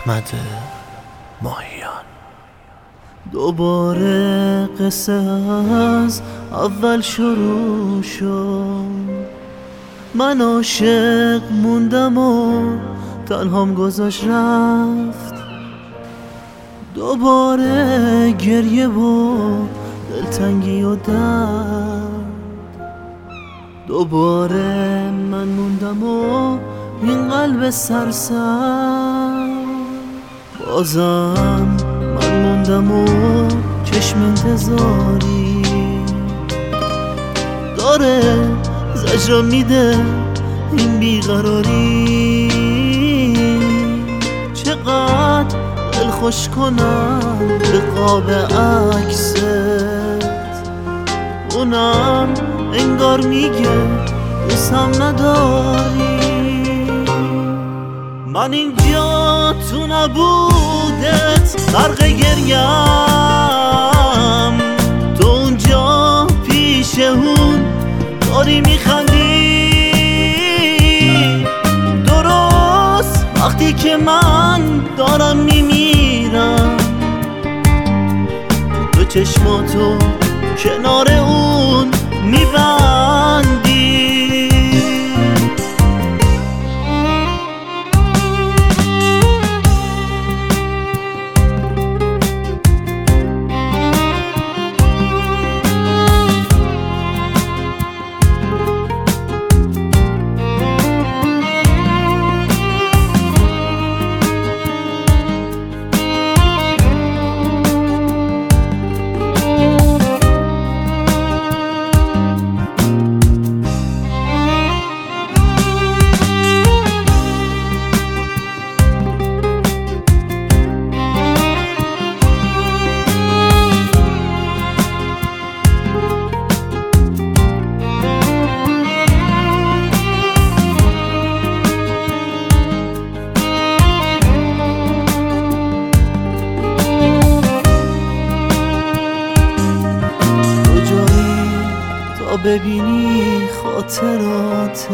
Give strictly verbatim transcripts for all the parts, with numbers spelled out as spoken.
احمد ماهیان. دوباره قصه از اول شروع شد. من عاشق موندم و تنهام گذاشت رفت. دوباره گریه و دلتنگی و درد. دوباره من موندم و این قلب سرسر. بازم من موندم و چشم انتظاری داره زجر میده این بیقراری. چقدر دل خوش کنم به قاب عکست، اونم انگار میگه دوستم نداری. من اینجا تو نبودت غرق گریم، تو اونجا پیش اون داری میخندی. درست وقتی که من دارم میمیرم، تو چشماتو کنار اون میبندی. ببینی خاطرات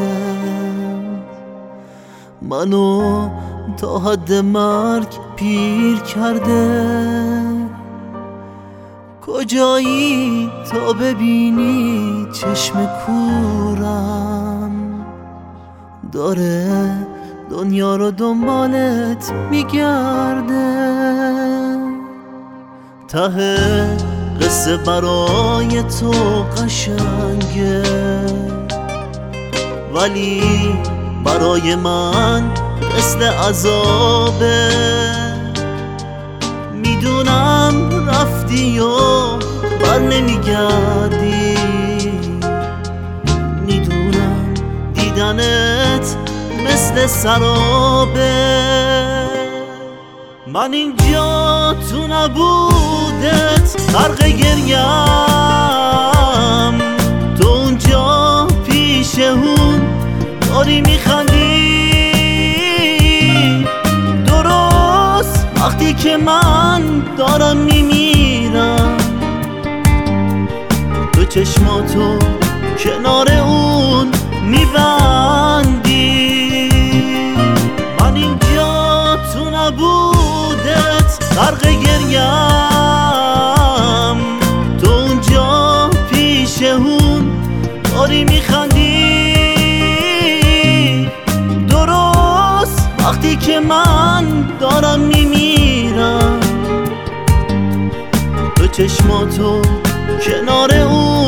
منو تا حد مرگ پیر کرده. کجایی تا ببینی چشم کورم داره دنیا رو دنبالت میگرده. ته قصه برای تو قشنگه، ولی برای من مثل عذابه. میدونم رفتی و بر نمیگردی، میدونم دیدنت مثل سرابه. من اینجا تو نبودت غرق گریم، تو اونجا پیش اون داری میخندی. درست وقتی که من دارم میمیرم، تو چشماتو کنار اون میبندی. من اینجا تو نبودت غرق گریم، تو اونجا پیش اون داری میخندی. درست وقتی که من دارم میمیرم، تو چشماتو کنار اون